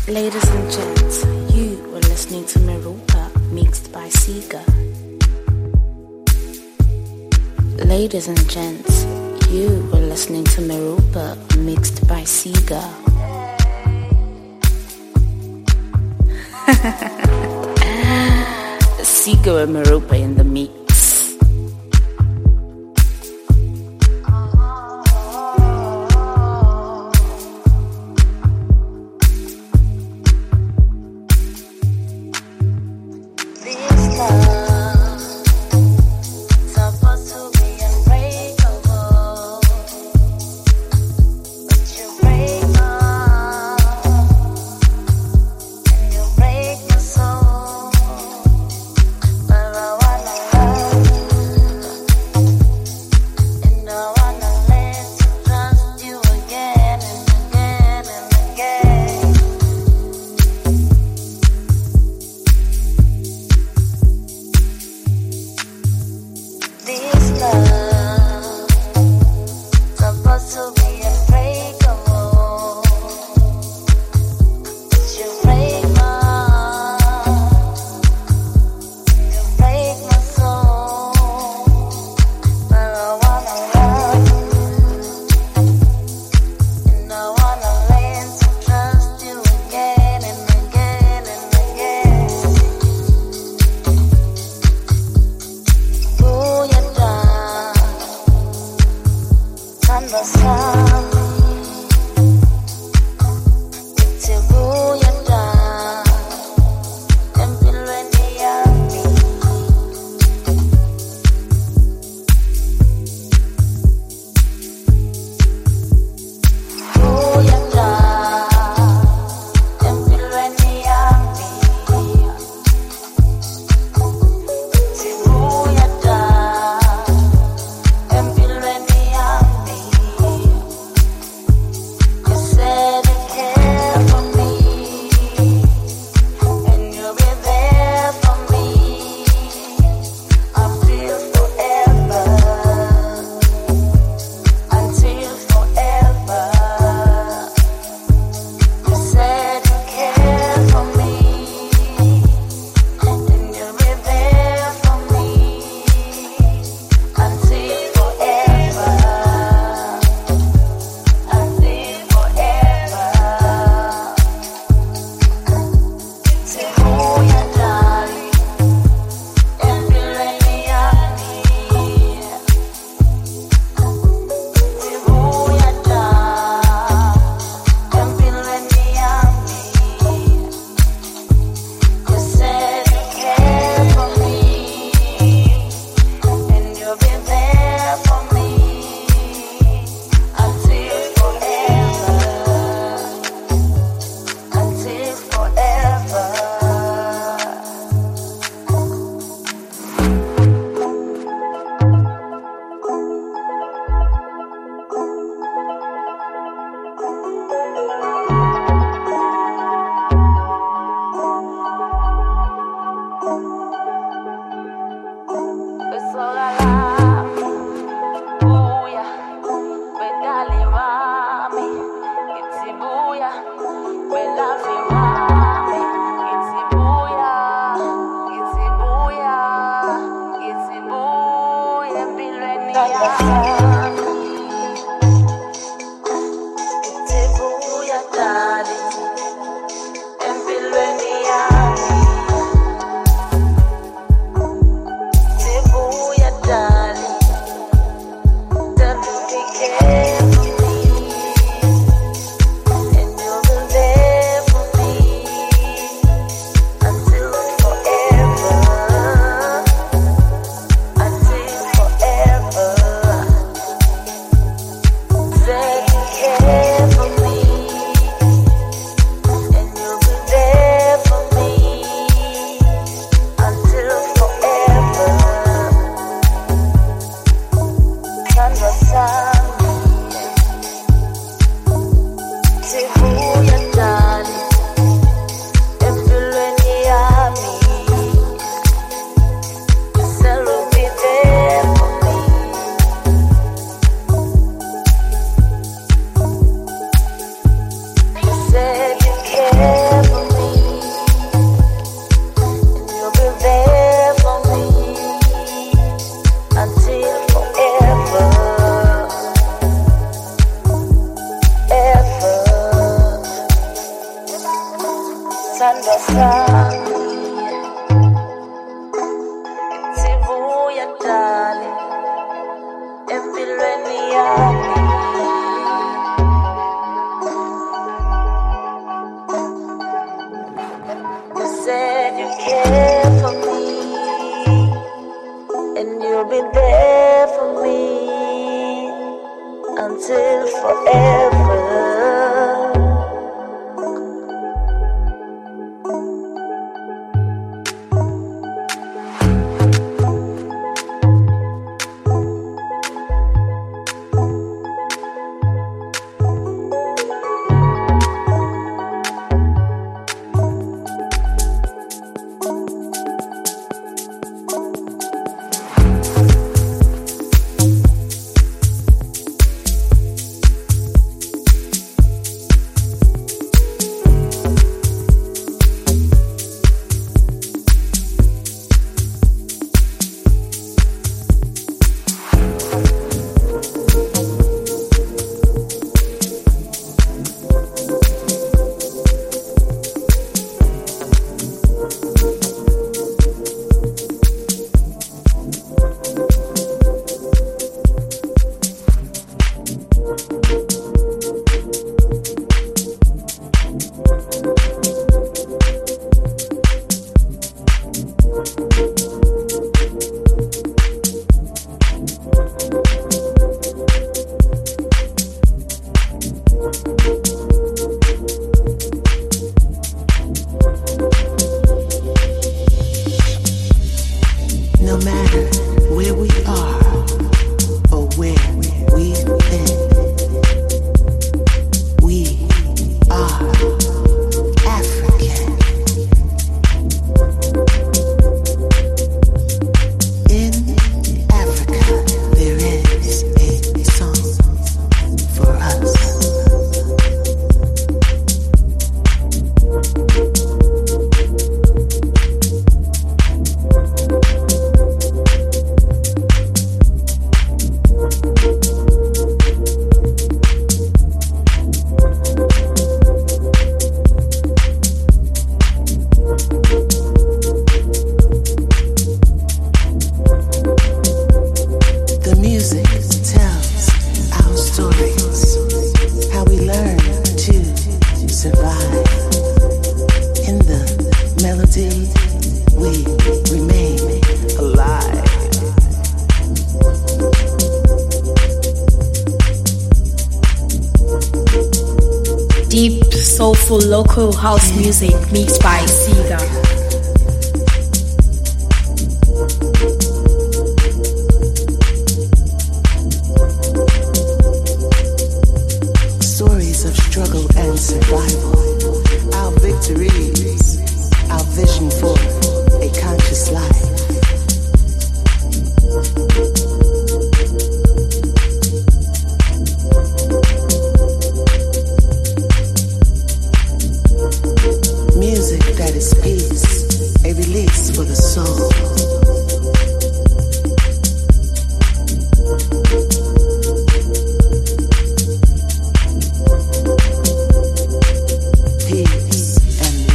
Ladies and gents, you were listening to Merupa, mixed by Sega. Ladies and gents, you were listening to Merupa, mixed by Sega. Sega and Merupa in the mix. For me. Sami Sivuya dali Empilweni yami You said you care for me And you'll be there for me Until forever Soulful local house music mixed by Siga. Stories of struggle and survival. Our victories, our vision for a conscious life. Music that is peace, a release for the soul. Peace and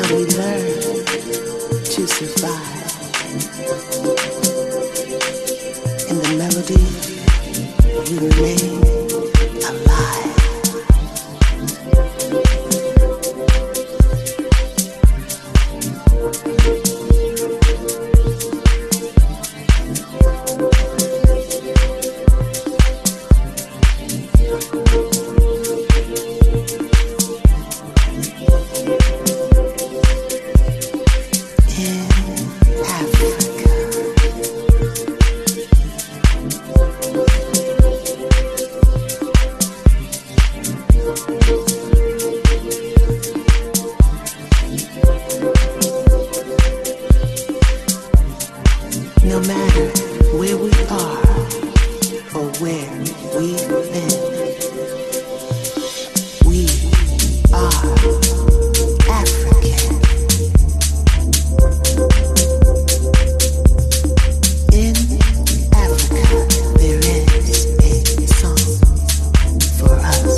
we learn to survive. In the melody, we remain alive. No matter where we are or where we've been, we are African. In Africa, there is a song for us.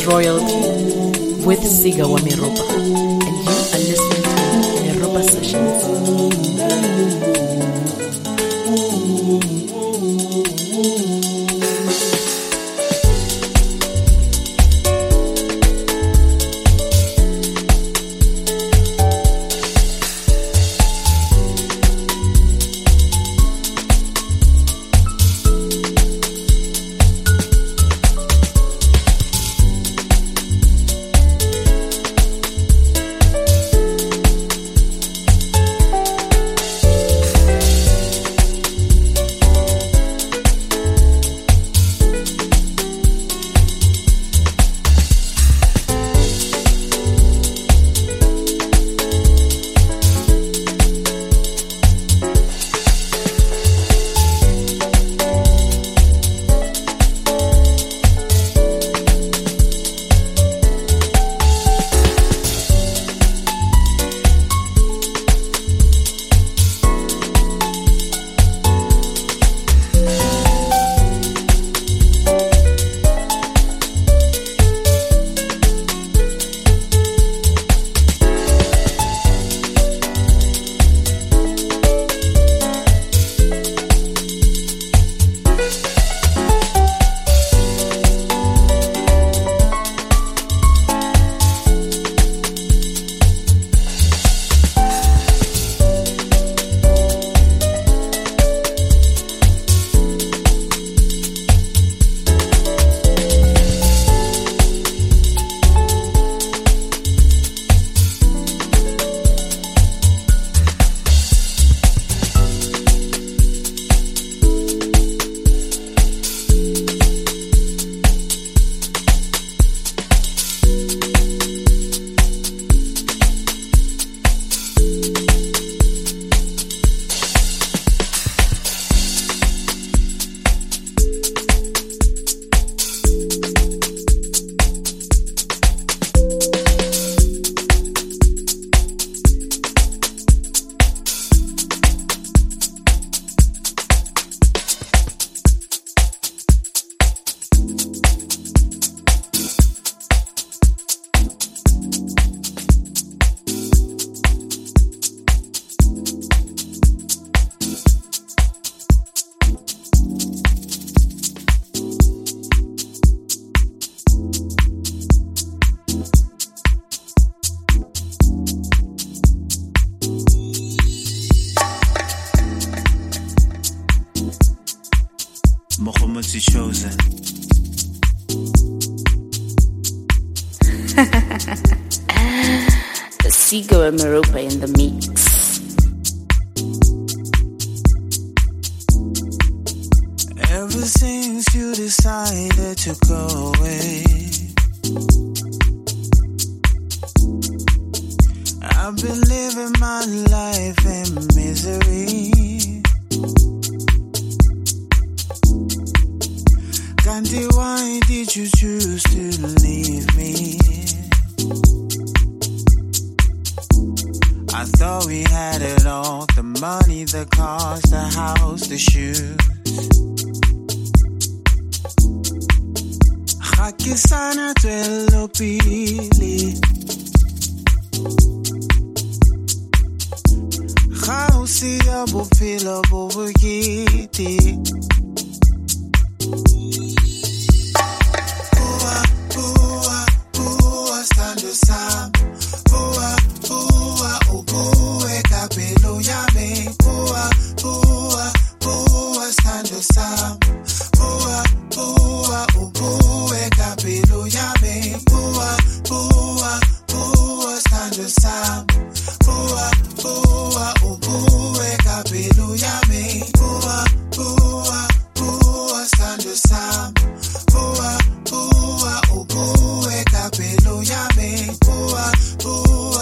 is Royalty with Siga wa Meropa, and you are listening to Meropa Sessions. Chosen. Siga and Meropa in the mix. Ever since you decided to go away, I've been living my life in misery. Candy, why did you choose to leave me? I thought we had it all, the money, the cars, the house, the shoes. Hakisana twelo pili, Khausi abu pila bubugiti. Stand aside, ubuwe kapelo yame. Stand aside, ubuwe kapelo yame. Stand aside, ubuwe kapelo yame. Stand aside, ubuwe kapelo yame.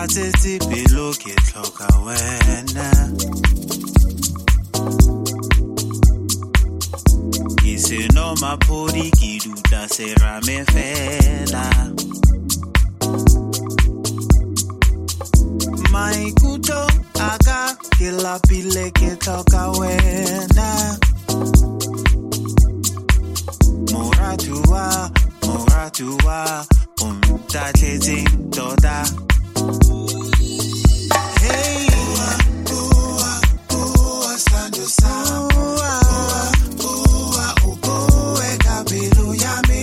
matsetse pelo ke tlhoka wena ke seno mapodi ke dutla serame fela maikuto aka ke lapile ke tlhoka wena Moratua umtatletseng tota Hey Sando Sawa Upoe kabelo yame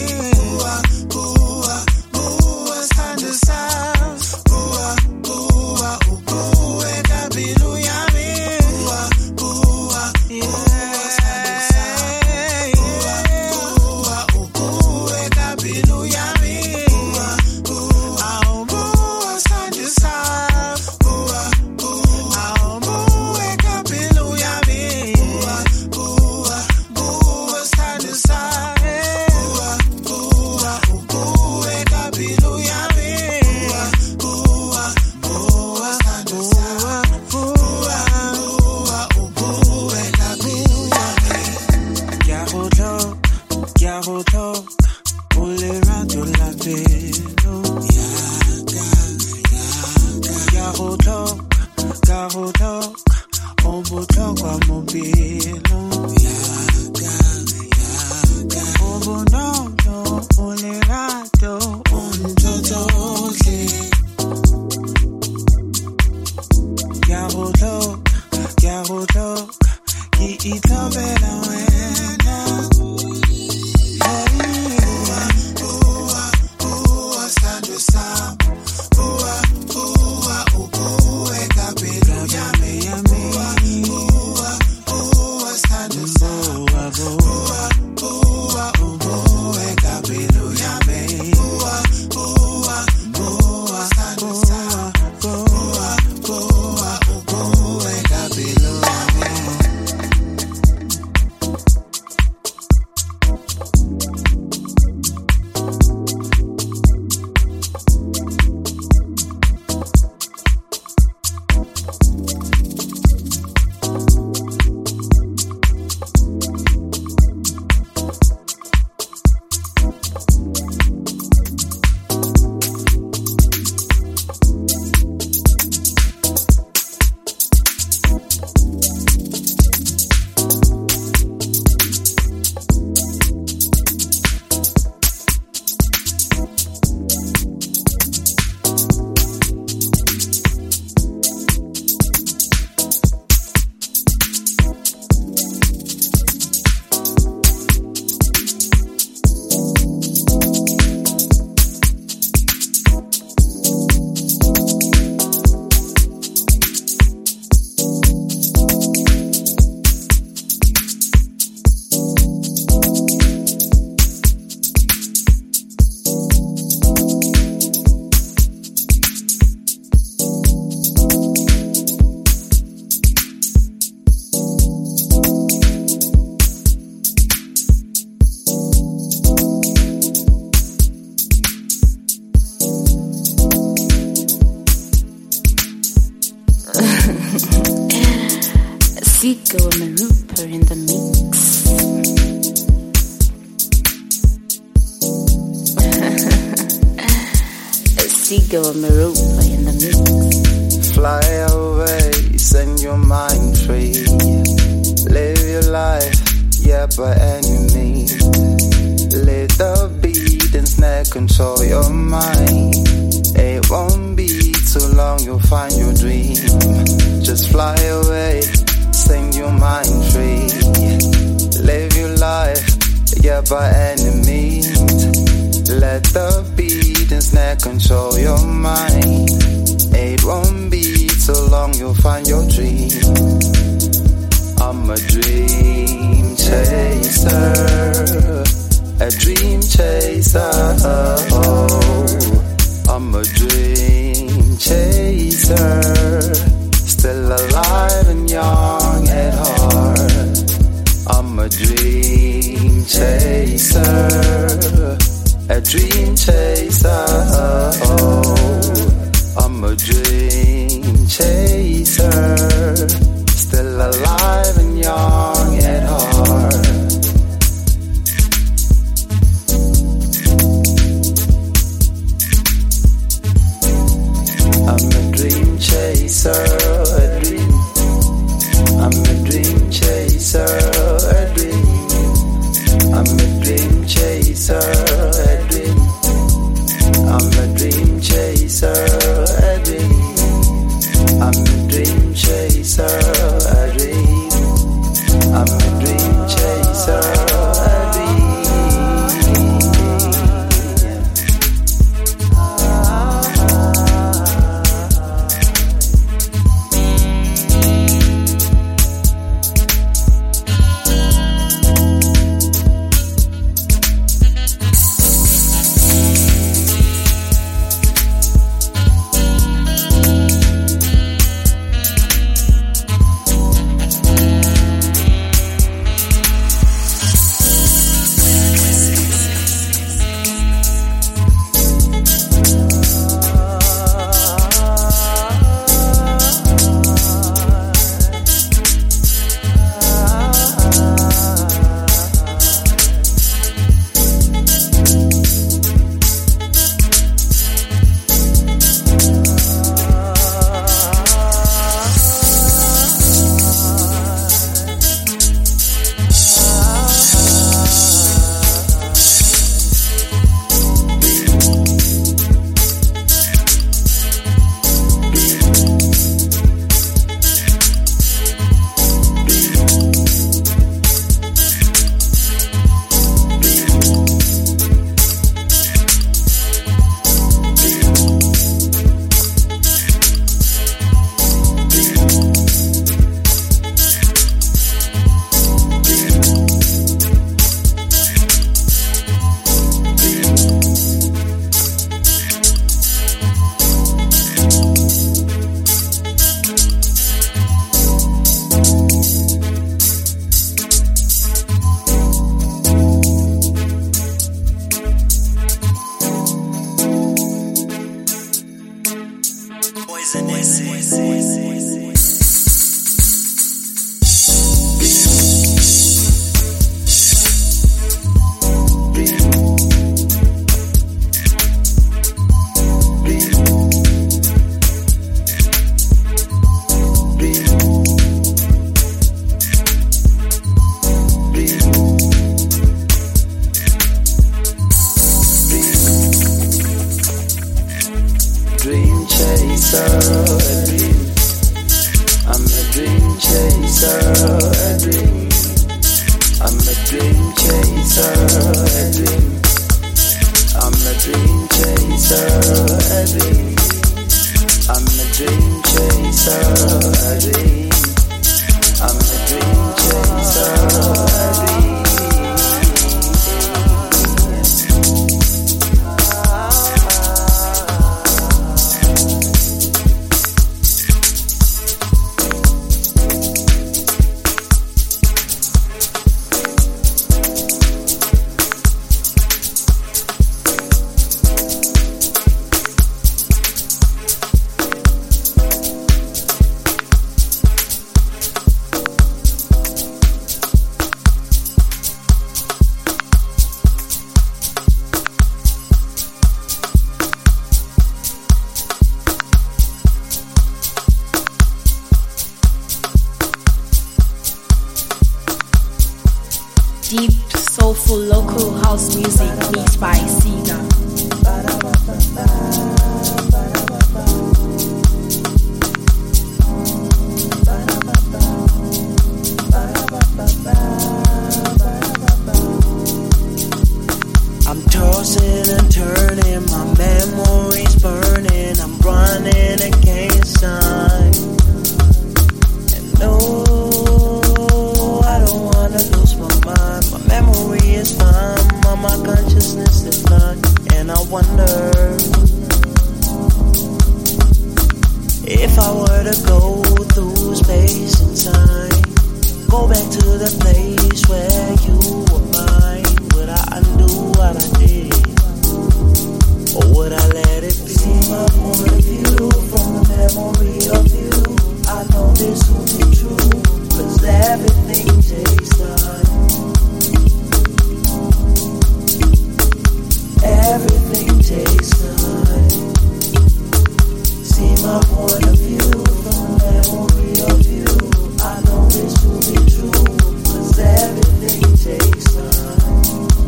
Sando Sawa Upoe kabelo yame Zico and Marupa in the mix. Zico and Marupa in the mix. Fly away, send your mind free. Live your life, yeah, by any means. Let the beat and snare control your mind. It won't be too long, you'll find your dream. Just fly away, send your mind free. Live your life, yeah, by any means. Let the beat and snare control your mind. It won't be too long, you'll find your dream. I'm a dream chaser, a dream chaser. I'm a dream chaser, still alive and young at heart. I'm a dream chaser, a dream chaser. I'm a dream chaser, a dream. I'm a dream chaser, a dream. I'm a dream chaser, a dream. I'm a dream chaser, a dream. I'm a dream chaser, a dream. I'm a dream chaser, a dream. Deep, soulful, local house music mixed by Siga. I'm tossing and turning, my memories burning. I'm running against time. And no, I don't wanna lose my mind. My memory is fine, my consciousness is fine. And I wonder if I were to go through space and time, go back to the place where you were mine. Would I undo what I did, or would I let it be? See my point of view from the memory of you. I know this will be true, 'cause everything takes time. Everything takes time. See my point of view from the memory of you. I know this will be true, 'cause everything takes time.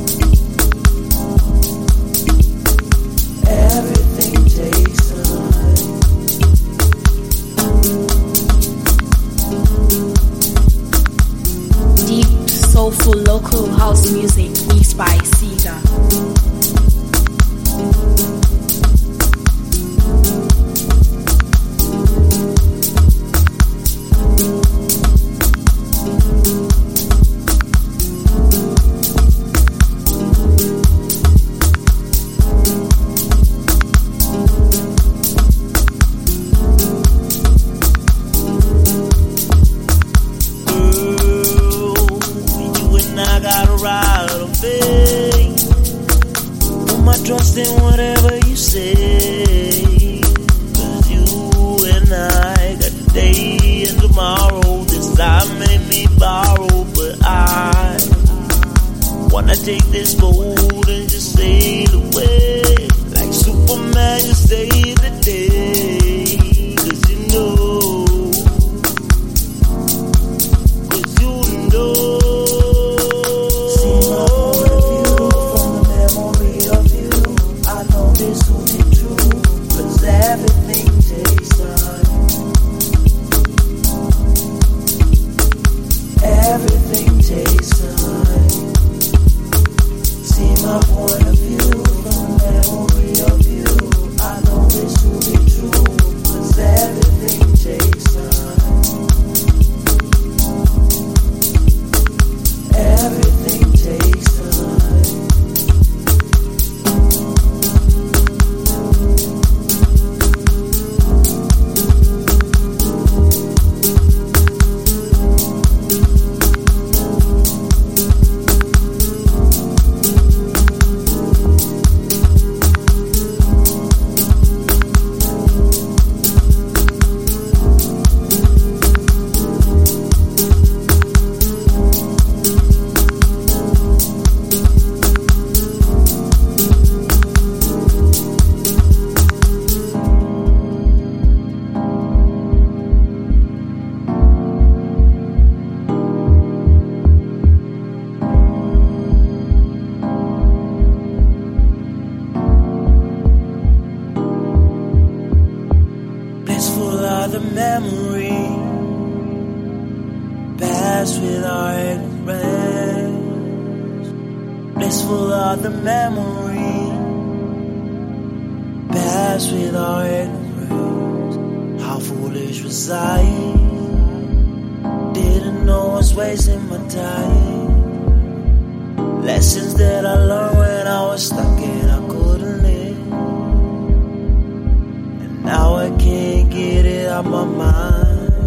Everything takes time. Deep, soulful, local house music mixed by Siga. Trust in whatever you say, 'cause you and I got today and tomorrow. This time made me borrow, but I wanna take this boat and just sail away like Superman, you save the day. 'Cause you know, 'cause you know. This will be true, 'cause everything takes time. Everything takes time. See my point of view memory. Past without ignorance. Blissful are the memory. Past without ignorance. How foolish was I? Didn't know I was wasting my time. Lessons that I learned when I was stuck and I couldn't live. And now I can't get it out my mind.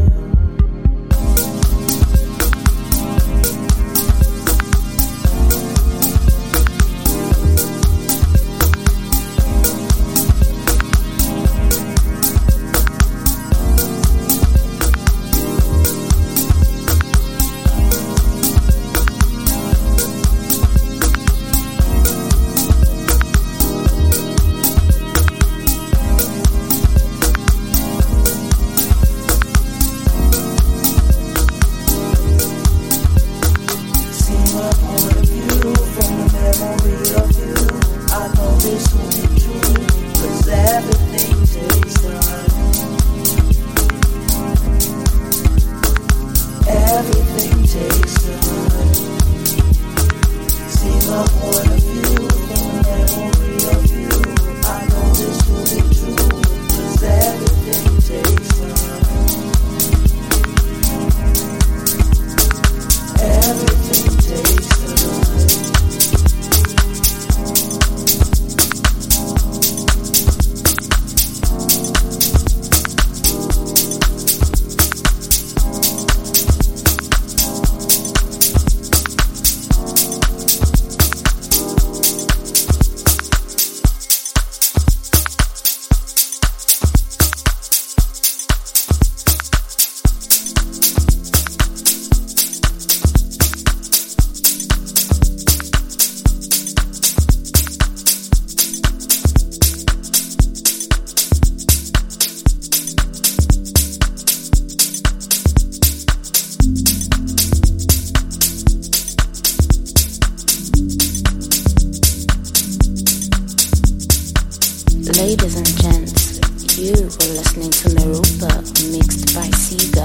Ladies and gents, you were listening to Meruba, mixed by Siga.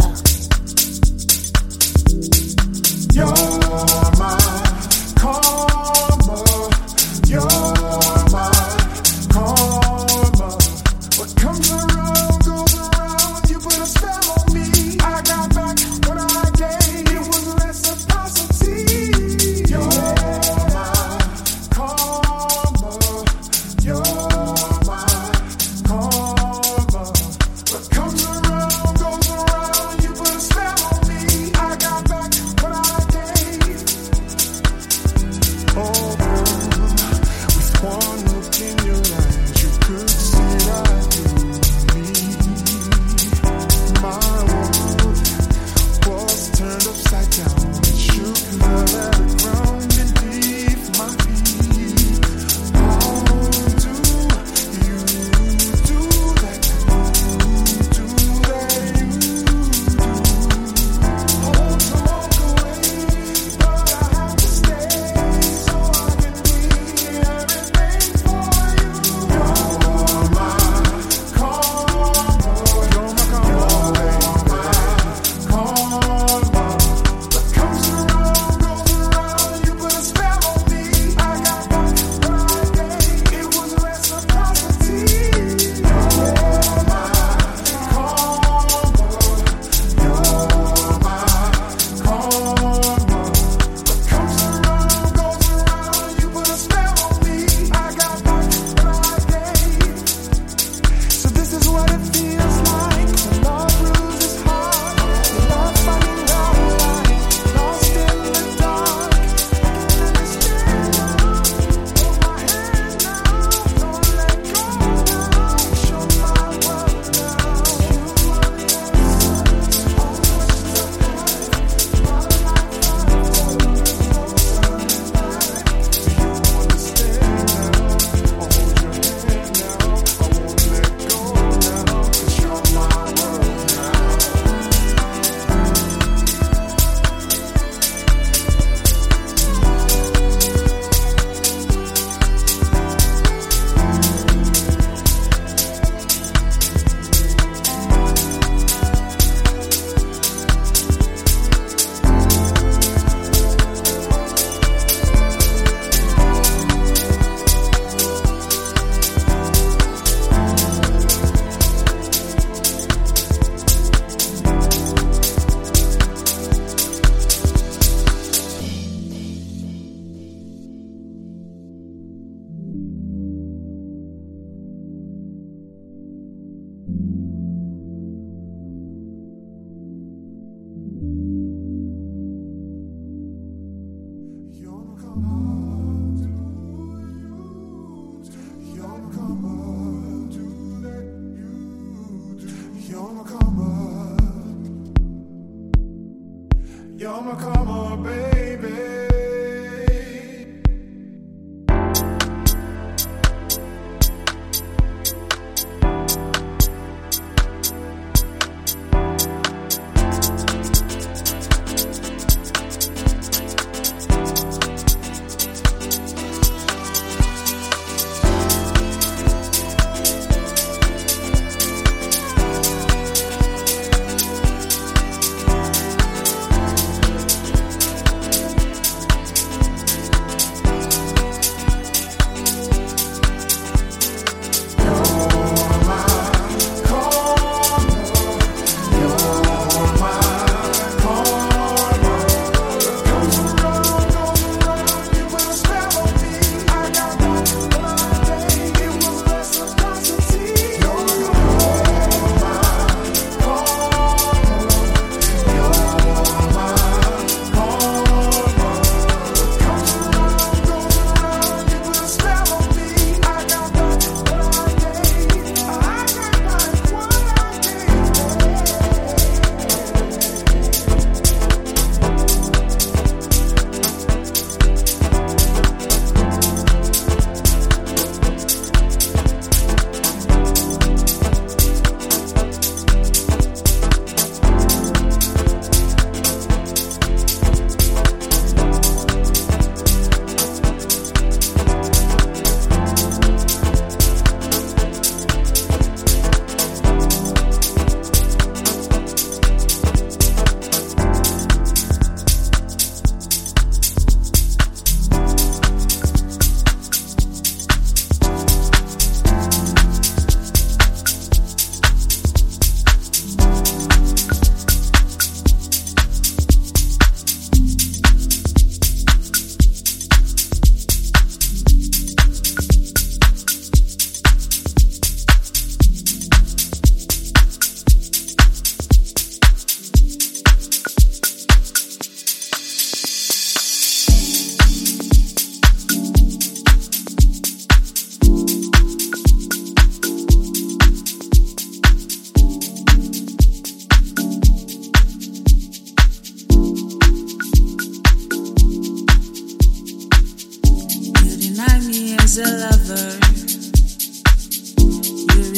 You're my karma. You're my karma. What comes around goes around. You put a spell on me. I got back what I gave. It was reciprocity. You're my karma. You're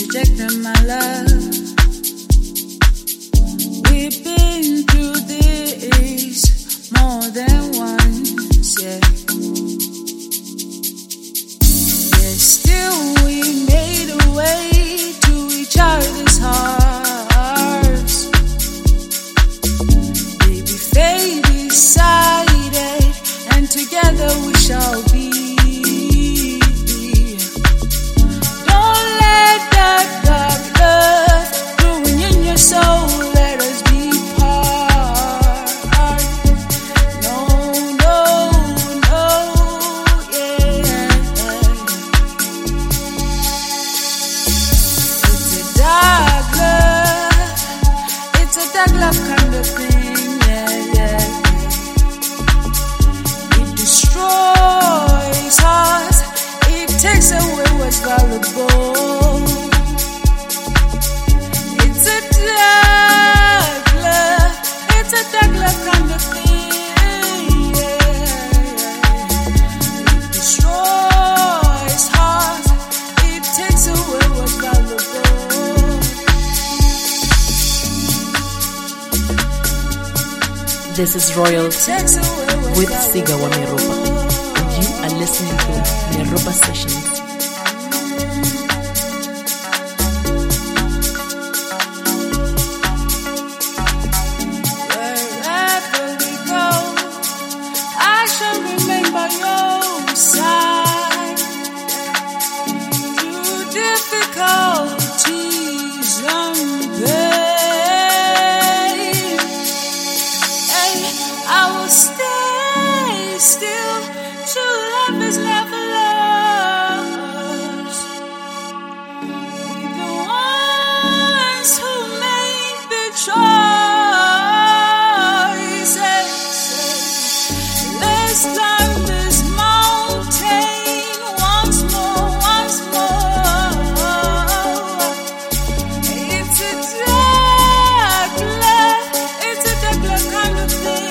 rejected my love. We've been through this more than once, yeah. Yet still we made a way to each other's hearts. Baby, fate decided, and together we shall be. This is Royalty with Siga wa Meropa, and you are listening to Meropa Sessions. Wherever we go, I shall remain by your side. Through difficulties and pain, I will stay still till love is never lost. We're the ones who made the choices. Let's climb this mountain once more, once more. It's a dark love, it's a dark love kind of thing.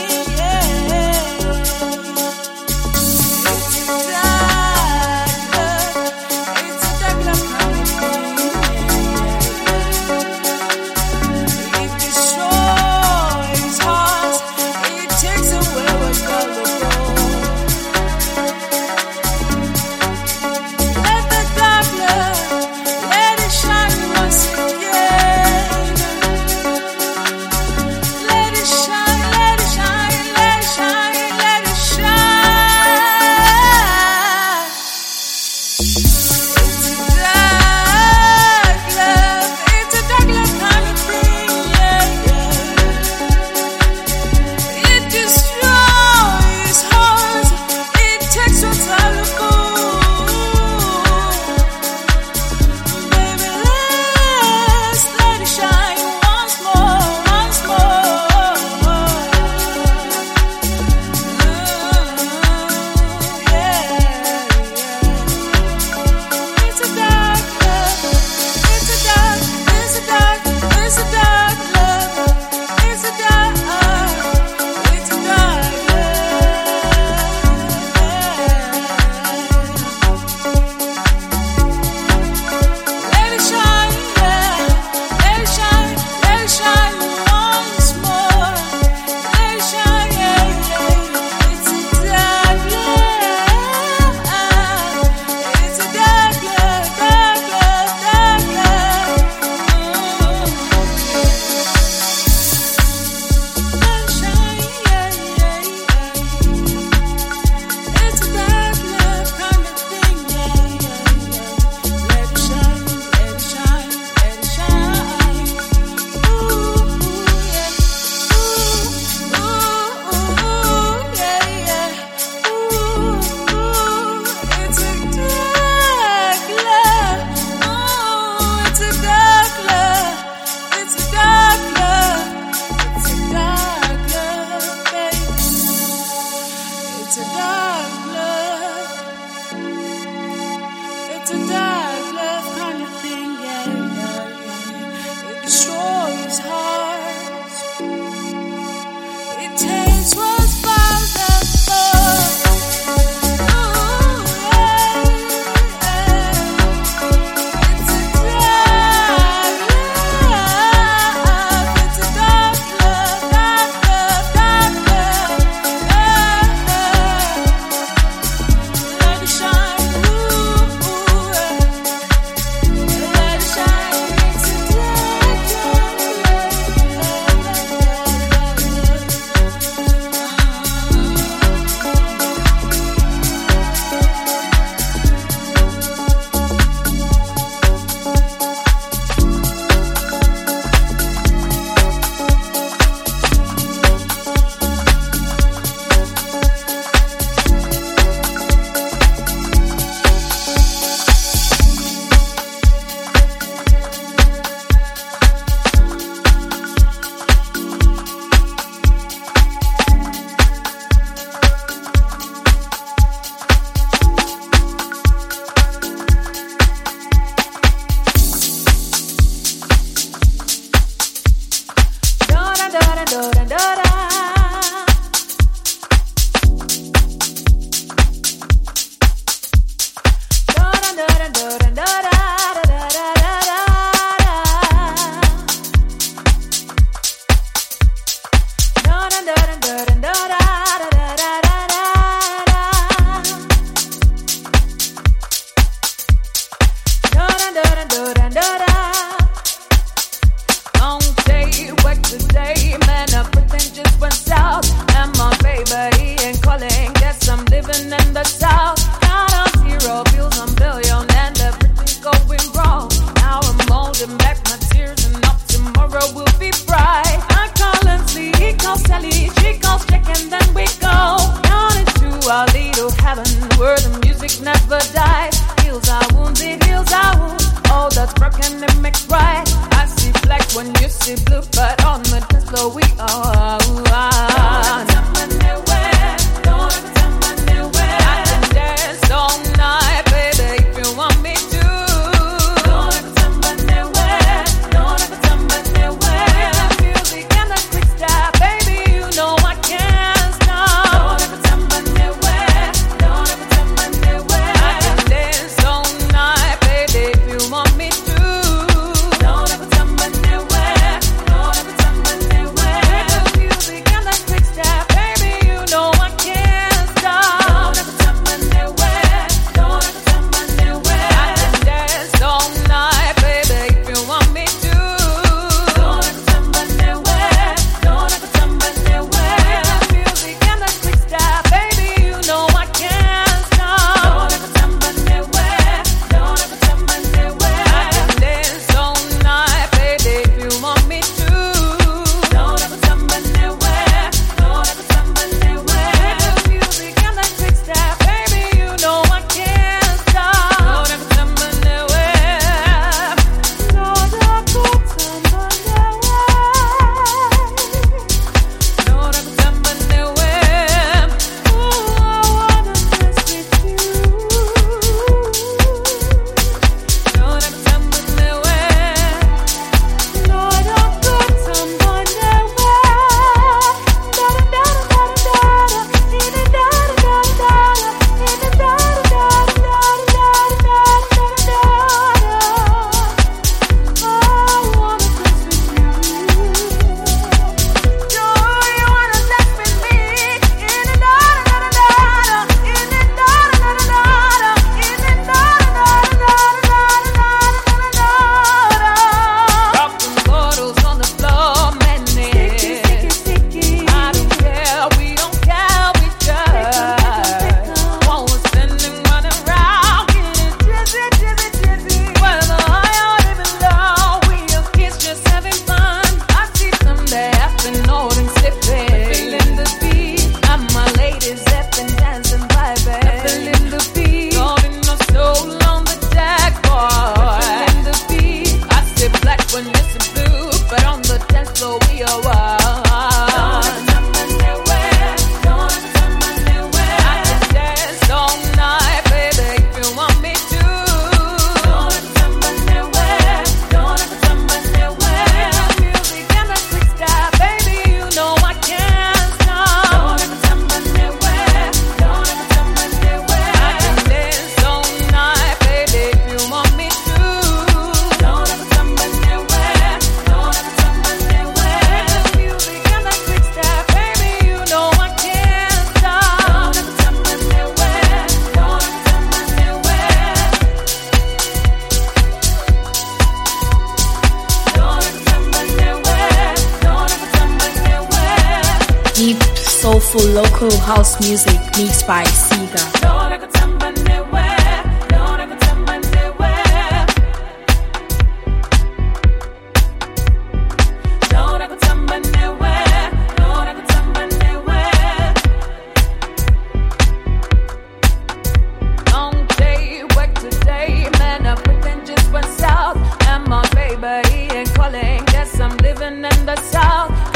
soulful local house music mixed by Siga.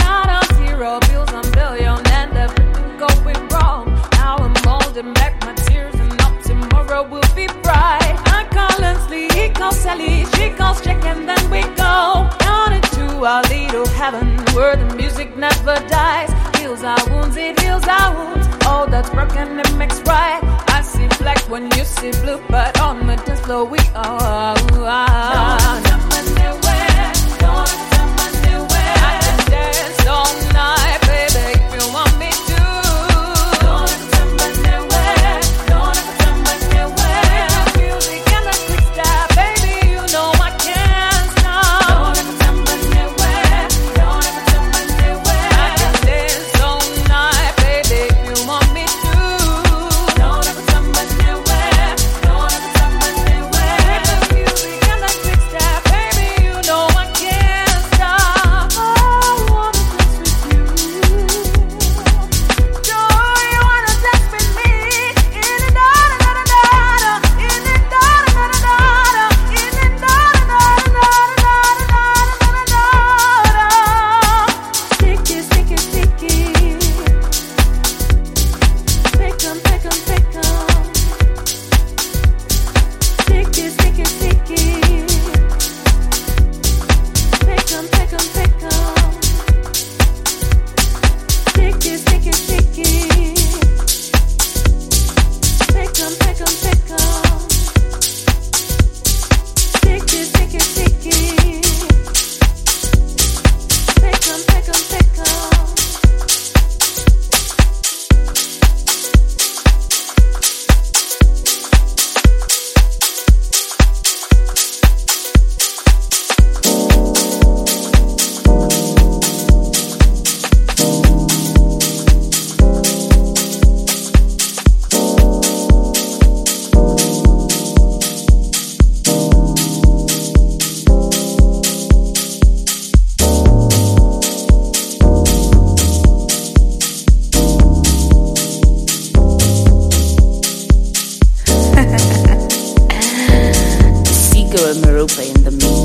Back my never dies. Heals our wounds, it heals our wounds. All that's broken, it makes right. I see black when you see blue, but on the dance floor we are. Don't come anywhere, don't come anywhere. I can dance all night, baby, if you want me to. Don't come anywhere, don't come anywhere. The music and the quick step, baby, you know I can't stop. Don't come anywhere, don't come anywhere. I can dance all night, baby, if you want me to. Don't come anywhere, don't come anywhere. The music and the quick step, baby, you know I can't stop. I wanna dance with you. Do you wanna dance with me? In the da da da da da, in the da da da da da, in the da da da da da da da da. Sticky, sticky, sticky. Pick 'em, pick 'em, pick 'em. Sticky, sticky, sticky. Pick 'em, pick 'em, pick 'em. Sticky, sticky, sticky. Pick 'em, pick 'em, pick 'em. Sticky, sticky, sticky. Pick 'em, pick 'em, pick 'em. Sigo and Maropa in the mix.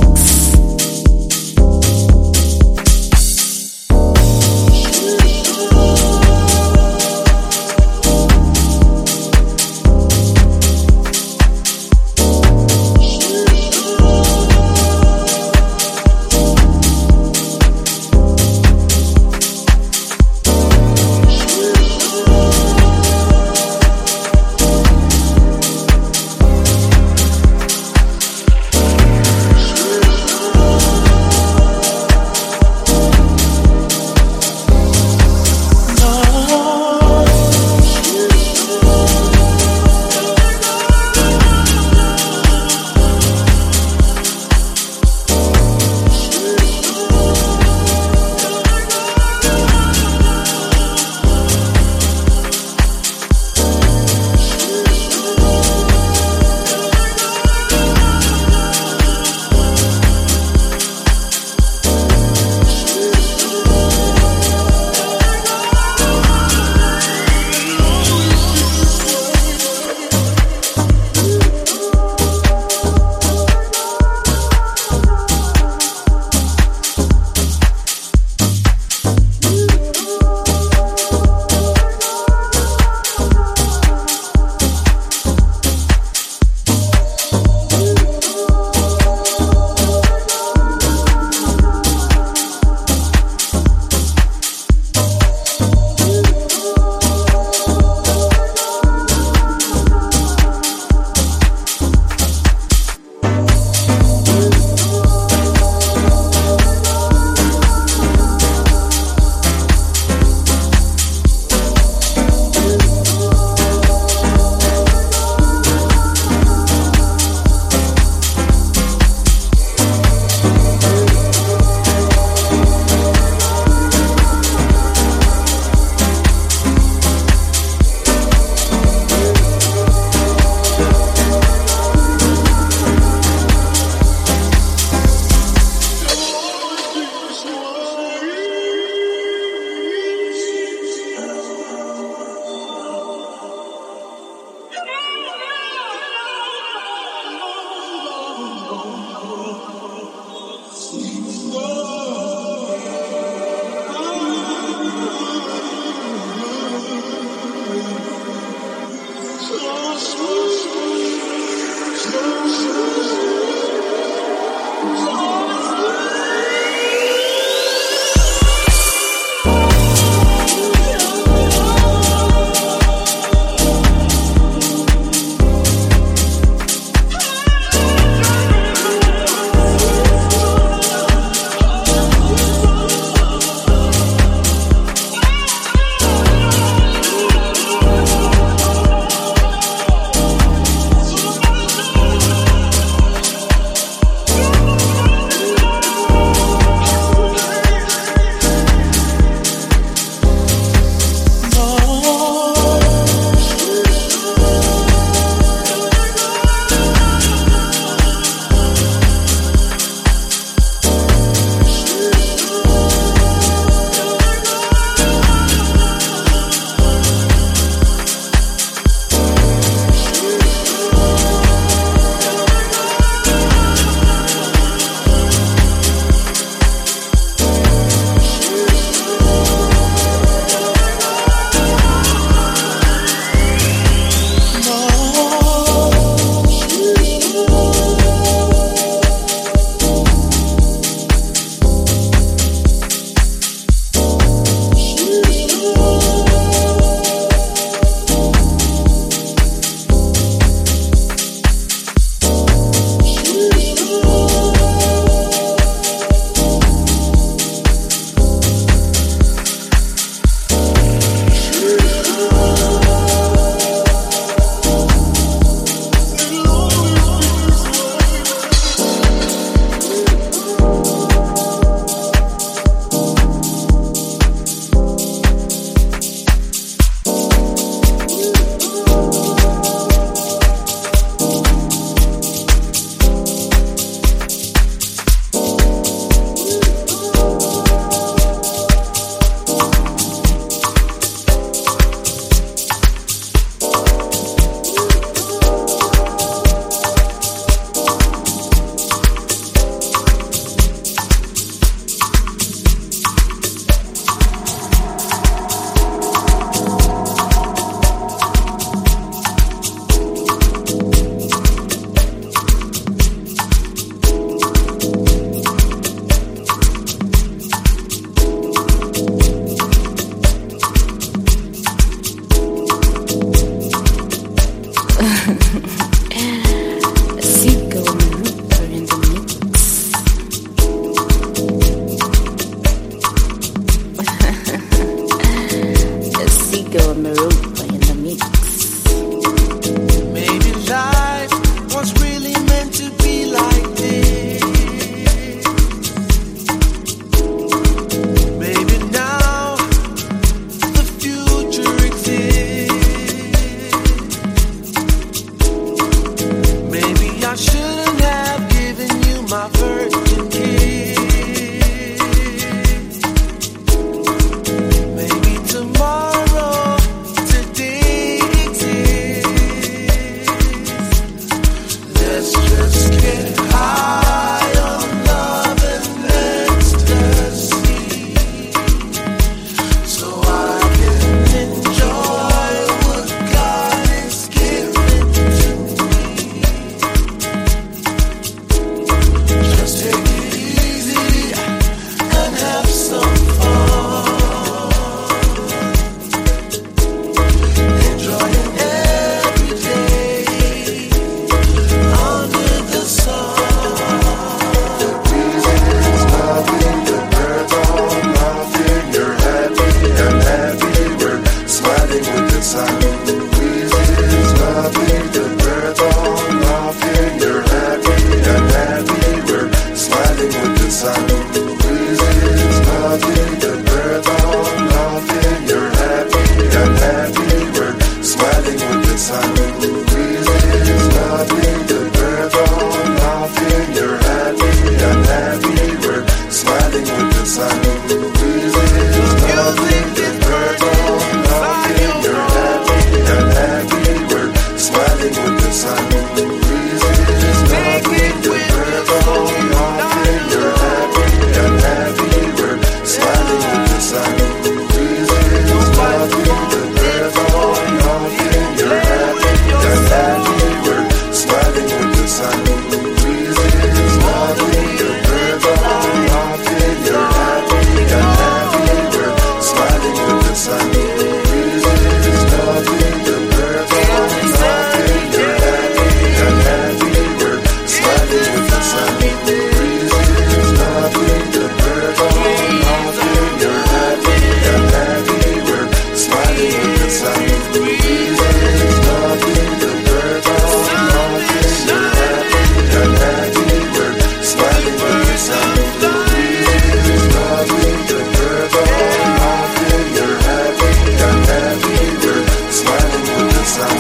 sound. Breezes, nothing to hurt on. Nothing, you're happy and happy. We're smiling with the sound. Breezes, nothing to hurt on. Nothing, you're happy and happy. We're smiling with the sound. Breezes, nothing to hurt on. Nothing, you're happy and happy. We're smiling with the sound.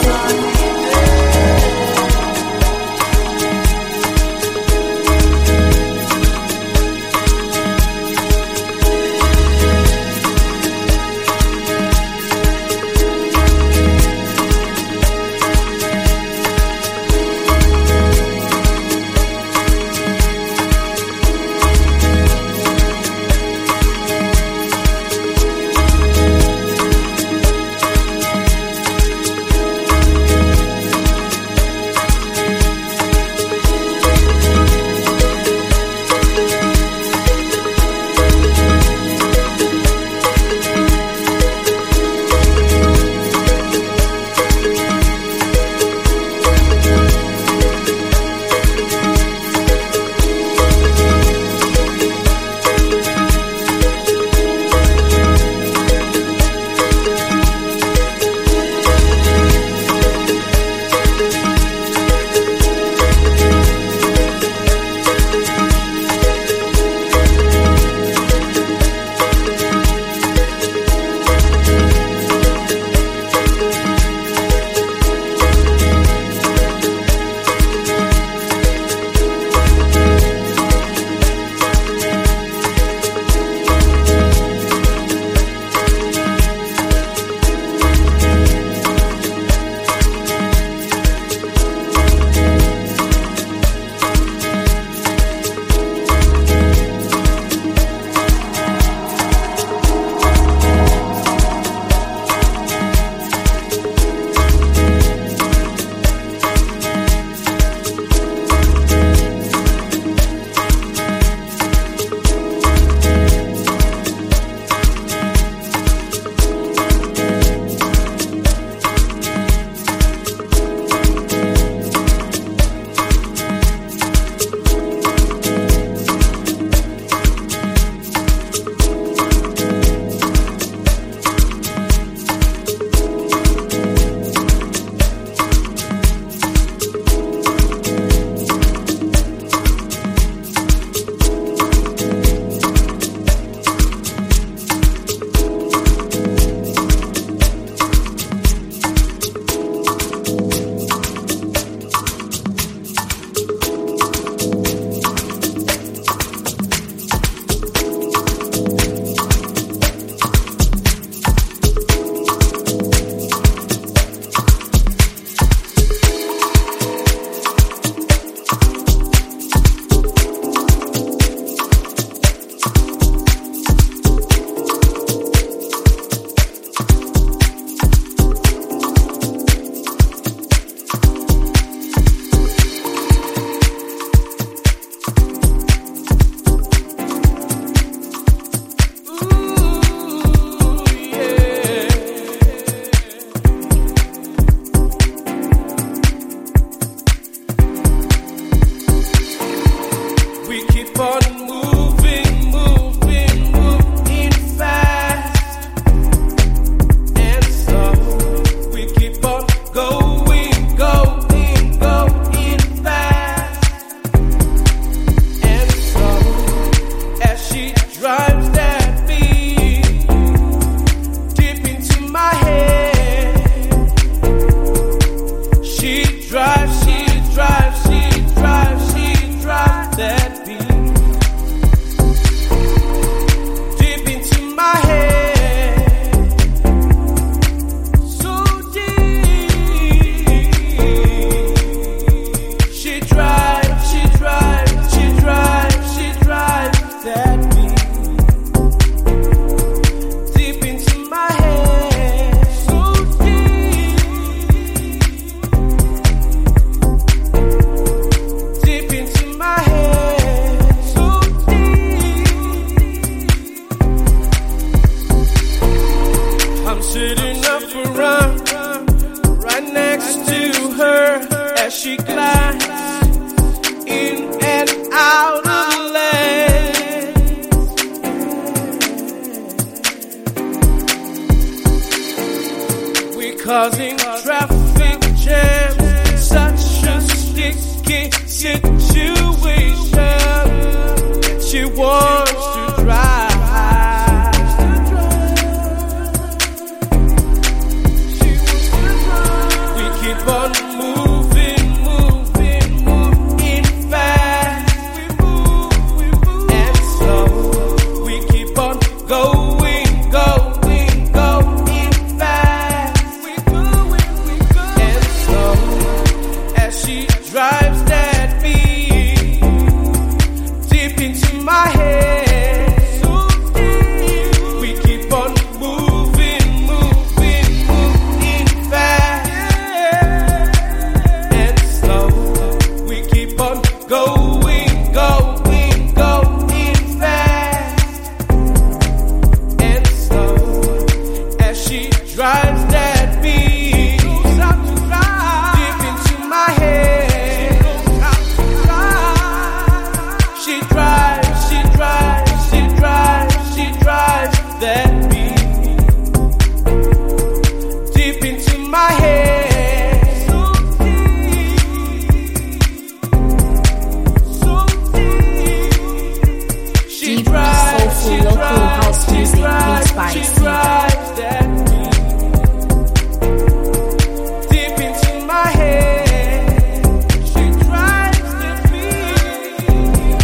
out of the lane. We're causing traffic jams, such a sticky situation. She wants to drive. We keep on moving fast. And slow. We keep on going fast. And slow. As she drives that beat deep into my head. So deep. We keep on moving fast. And slow. We keep on going fast. And slow. As she drives that beat deep into my head. She drives that beat deep into my head. So deep. She Deep, drives, soulful, local house music mixed by she Siga. drives that beat deep into my head. She drives the beat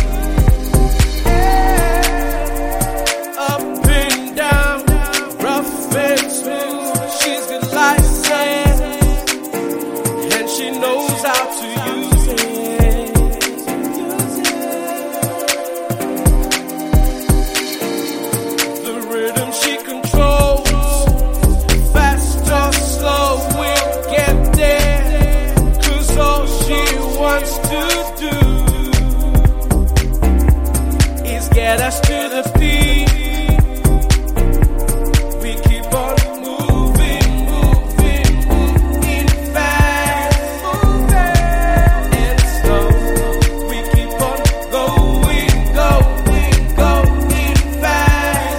up and down, rough and smooth. She's got license and she knows how to use it. The rhythm she controls, fast or slow, we'll get there. 'Cause all she wants to do is get us to the beat. We keep on moving fast. And slow. We keep on going fast.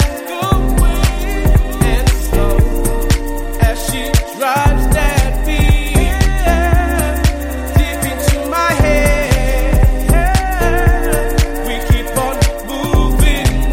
And slow. As she drives that beat deep into my head. We keep on moving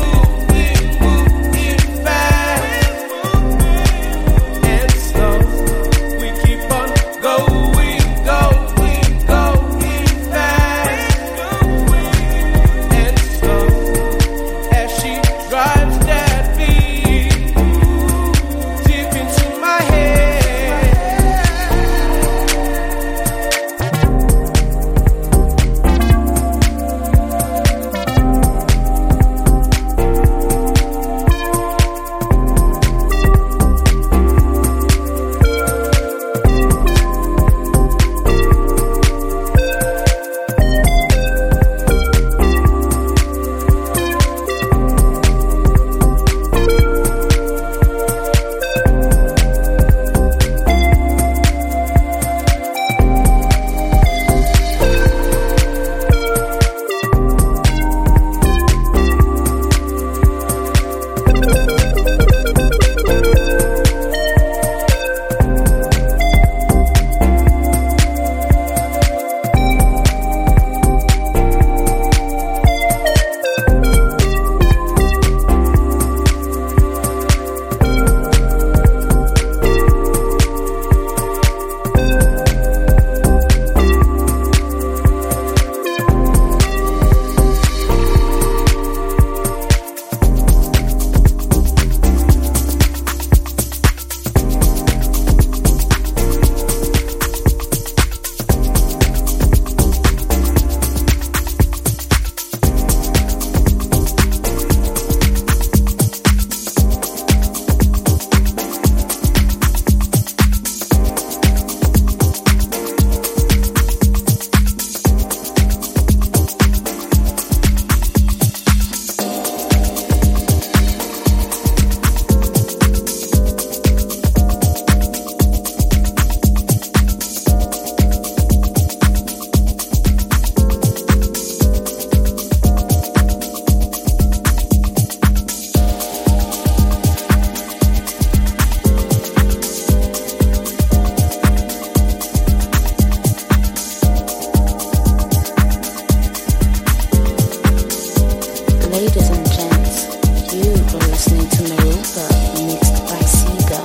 Ladies and gents, you are listening to Meruba, mixed by Siga.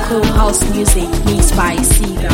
local house music mixed by Siga.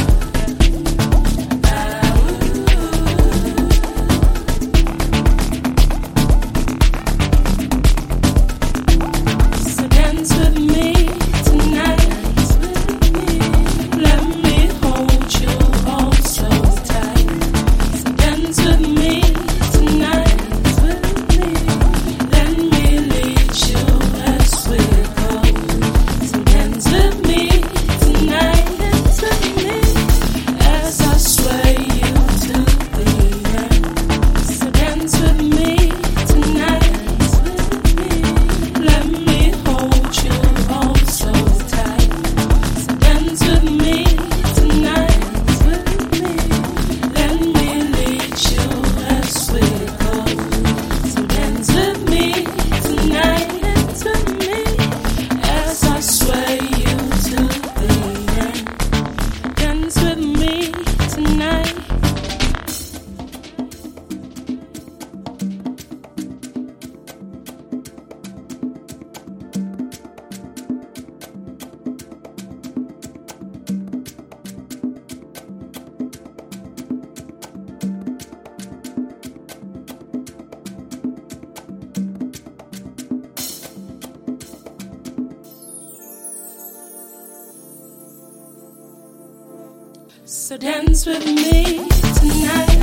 So dance with me tonight.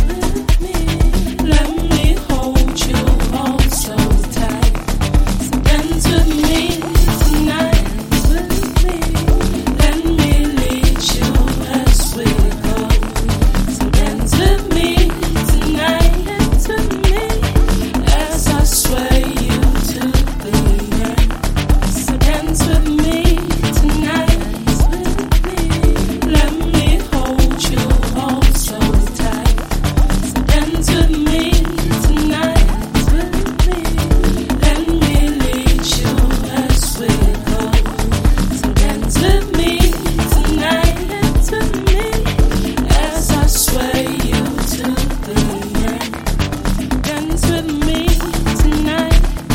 Let me hold you all so tight. So dance with me tonight. Let me lead you as we go. So dance with me tonight. As I sway you to the end. So dance with me tonight. Let me hold you all so tight. So dance with me tonight. Let me lead you as we go. So dance with me tonight. As I sway you to the end. Dance with me tonight.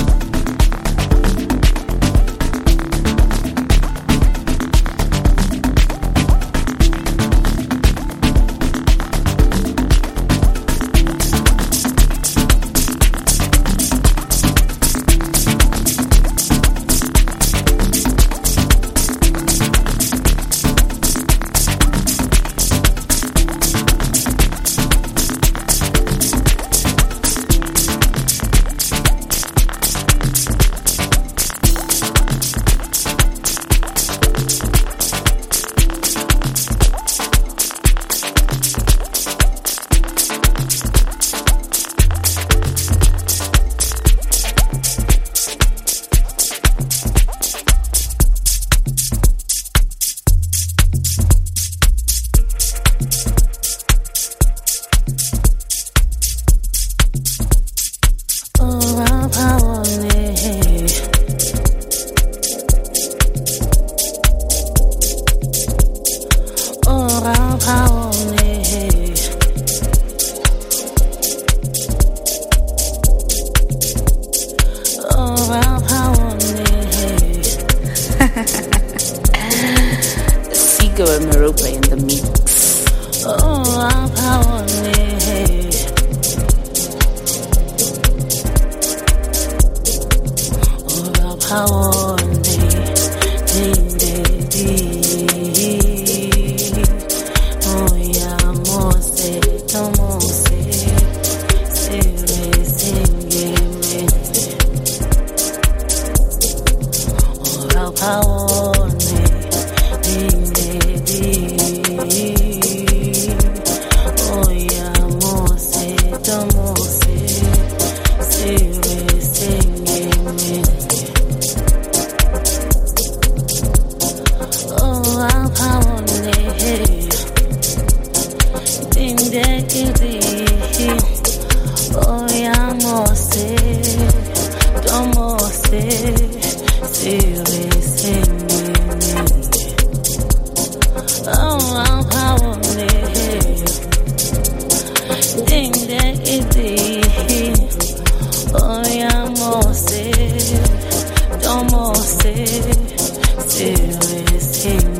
Siga and Meropa in the mix. Don't more say,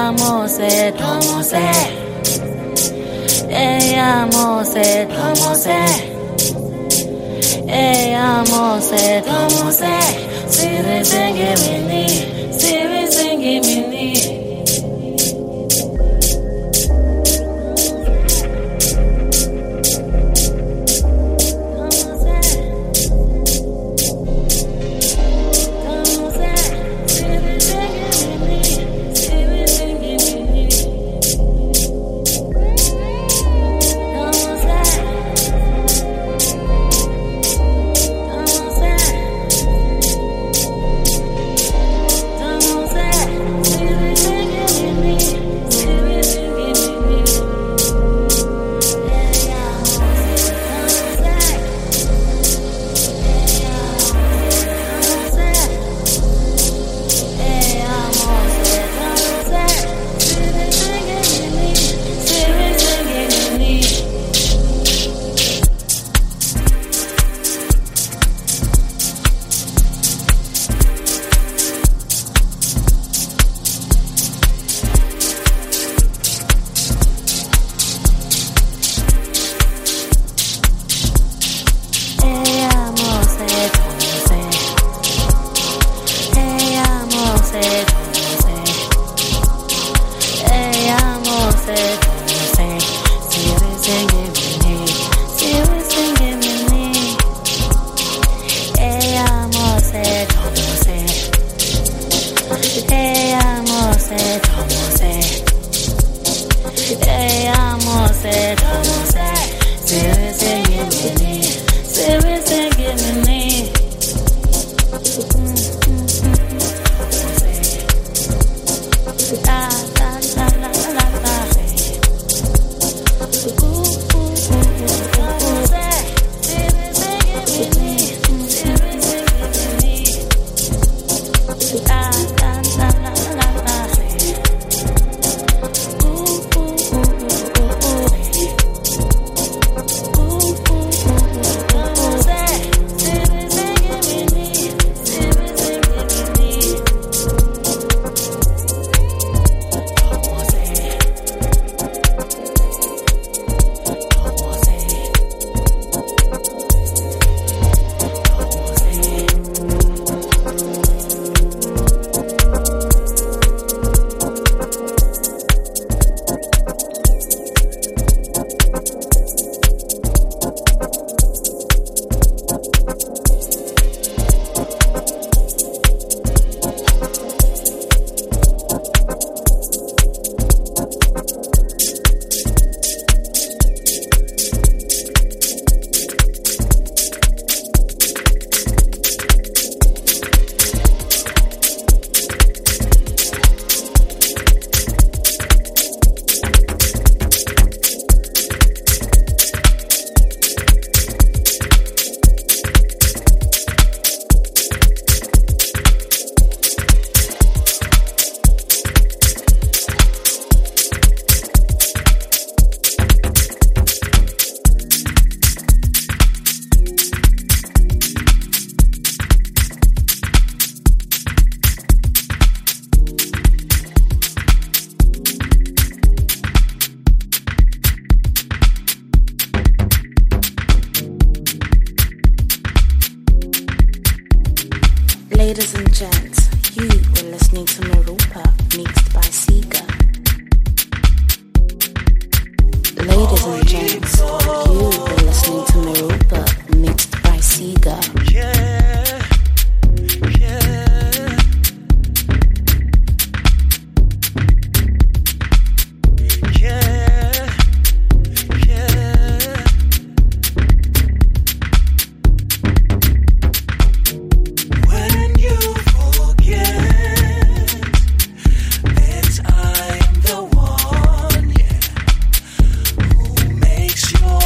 Ladies and gents, you were listening to Merupa, mixed by Sega. Ladies and gents, you were listening to Merupa, mixed by Sega. Your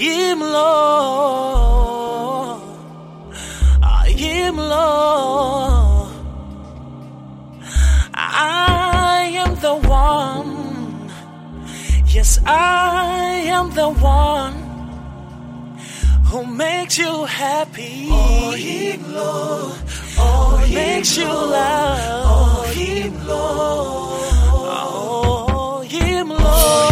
him Lord, him Lord. I am the one. Yes, I am the one who makes you happy. Oh, him Lord. Oh, who makes you laugh. Oh, him Lord. Oh, him Lord.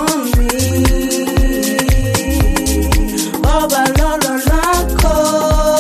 Oh,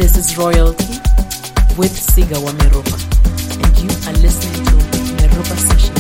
This is Royalty with Siga wa Meropa, and you are listening to Meropa Sessions.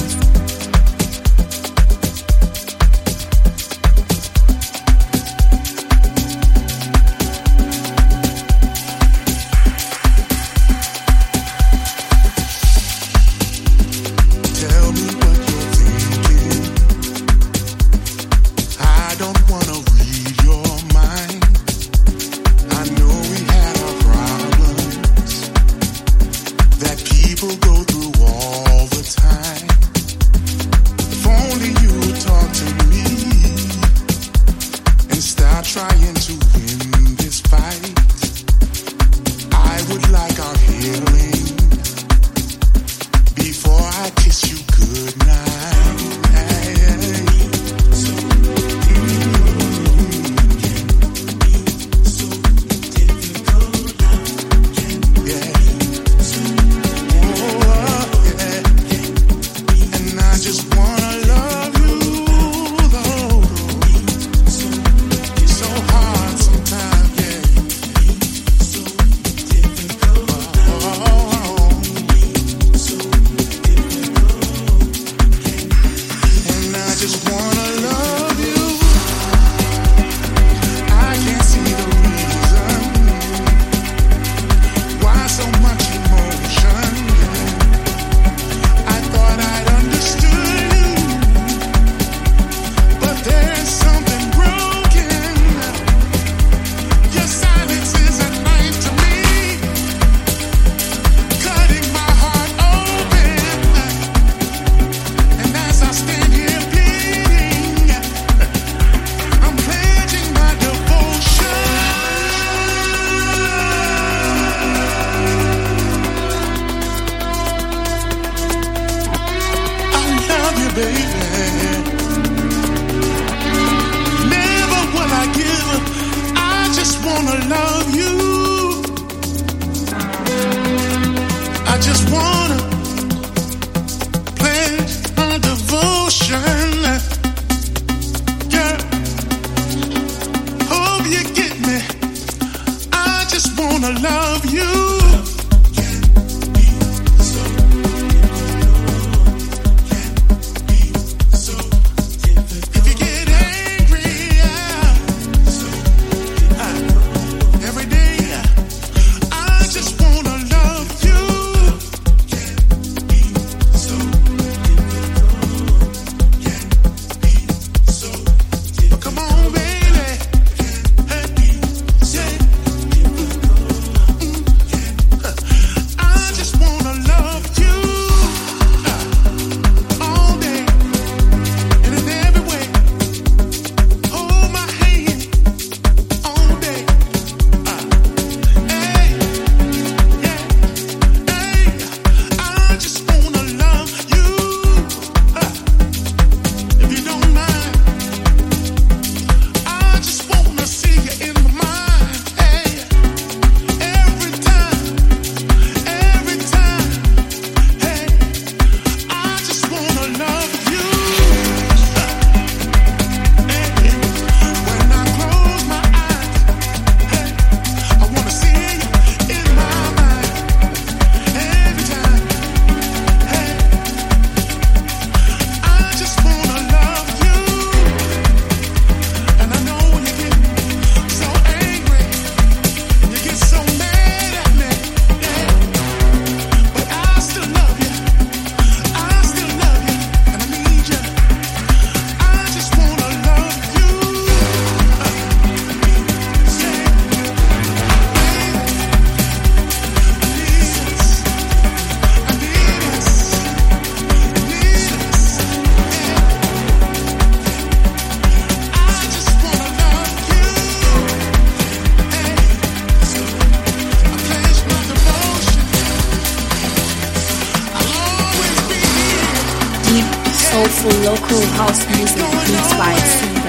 soulful local house music beats by Siga.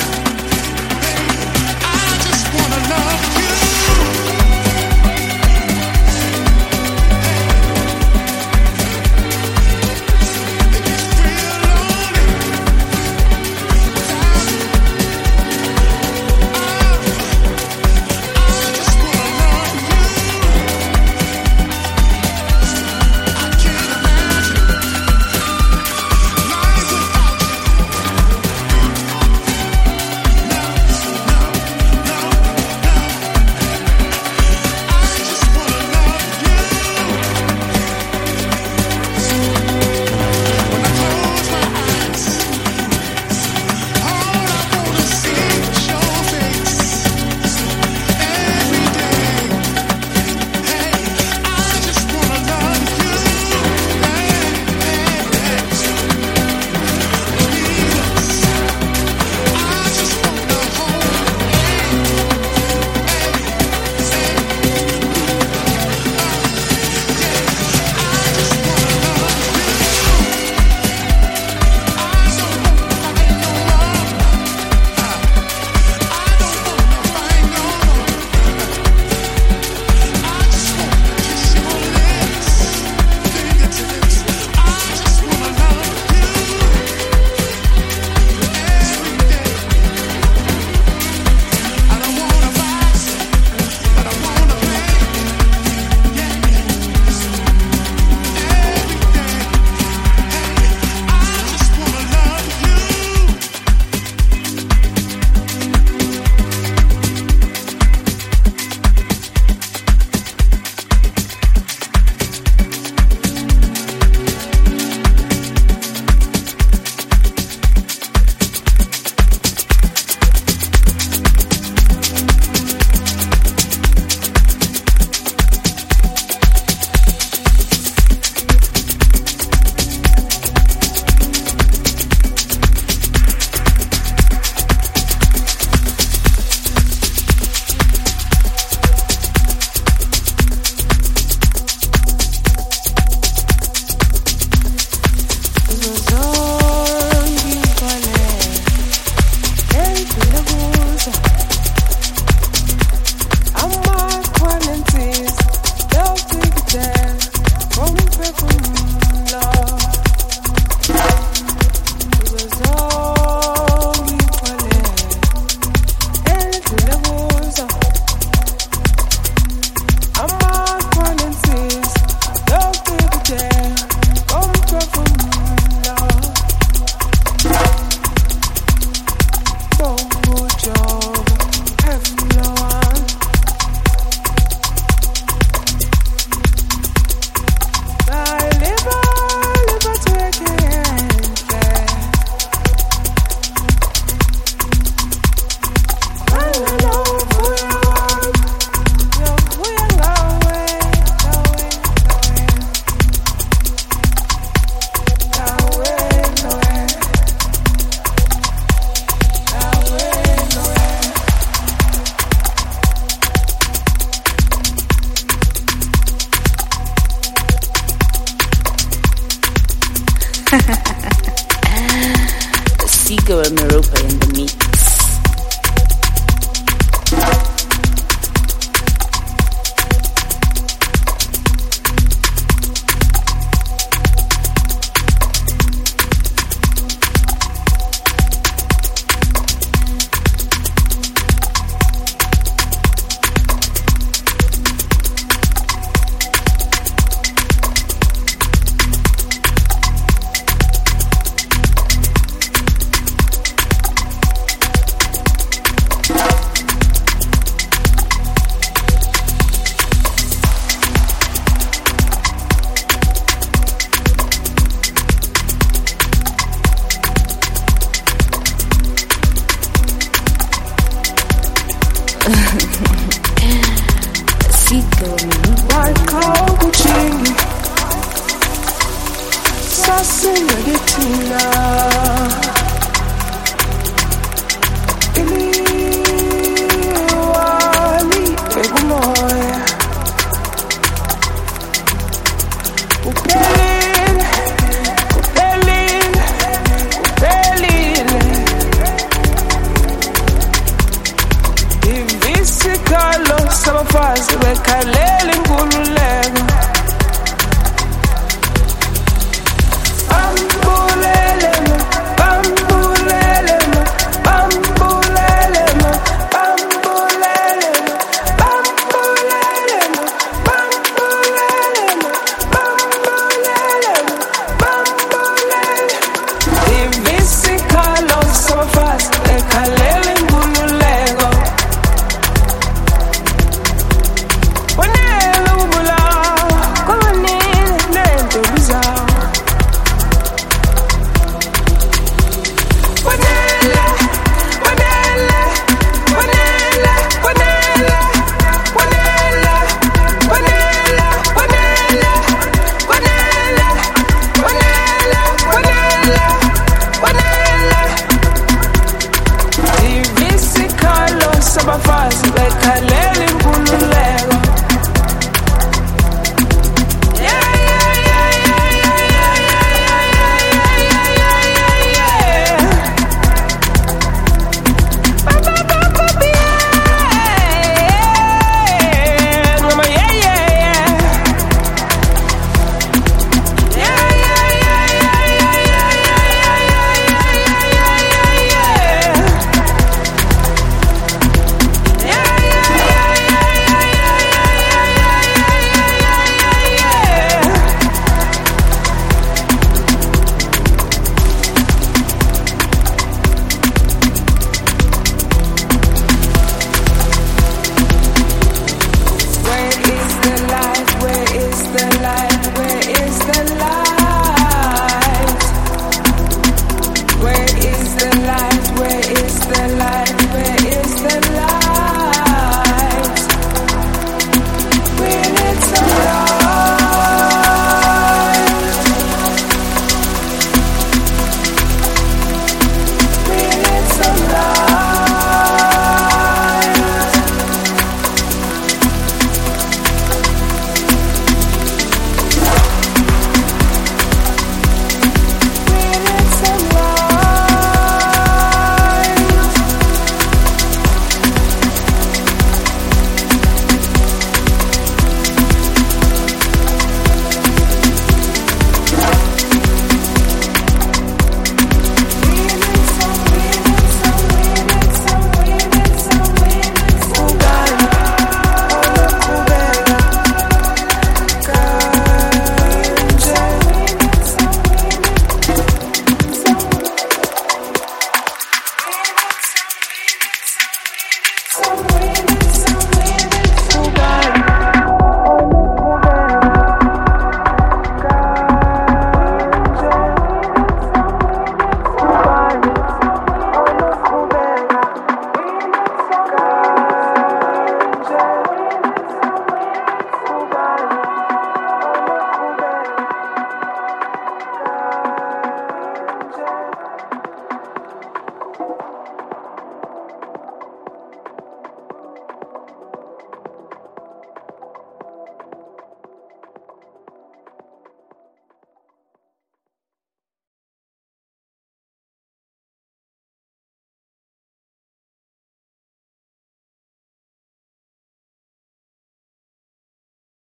Sigo and Meropa in the mix. Sassi Meditina